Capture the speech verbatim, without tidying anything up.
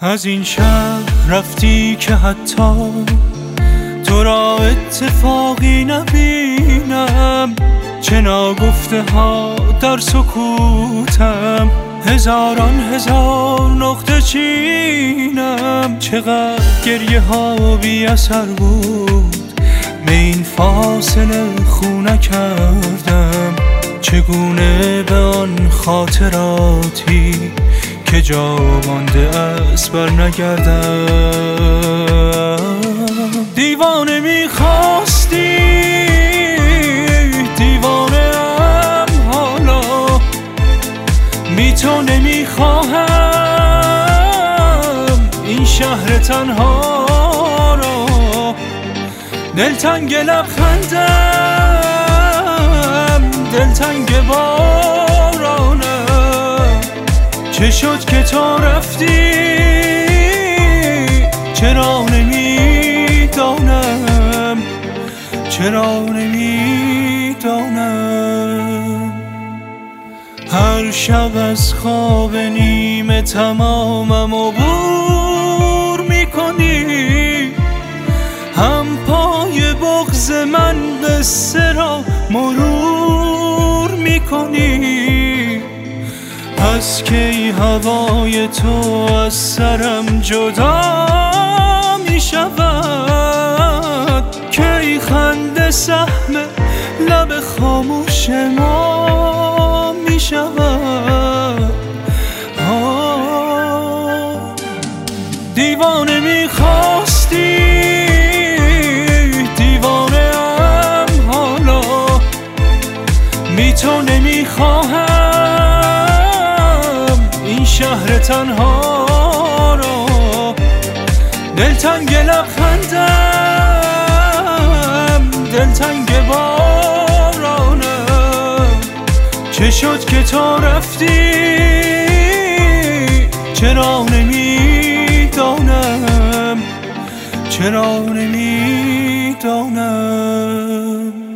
از این شهر رفتی که حتی تو را اتفاقی نبینم، چه ناگفته ها در سکوتم، هزاران هزار نقطه چینم. چقدر گریه ها بی اثر بود، به این فاصله خو نکردم. چگونه به آن خاطراتی که جا مانده است بر نگردم. دیوانه میخواستی، دیوانه ام حالا، بی تو نمیخواهم این شهر تنها را. دلتنگ لبخندم، دلتنگ بارانم، چه شد که تو رفتی؟ چرا نمیدانم، چرا نمیدانم. هر شب از خواب نیمه تمامم عبور میکنی، هم پای بغض من قصه را مرور میکنی. پس کی هوای تو از سرم جدا می شود؟ کی خنده سهم لب خاموش ما می شود؟ دیوانه می خواستی، دیوانه ام حالا، بی تو نمی خواهم این شهر تنها را. دلتنگ لبخندم، دلتنگ بارانم، چه شد که تو رفتی؟ چرا نمیدانم، چرا نمیدانم.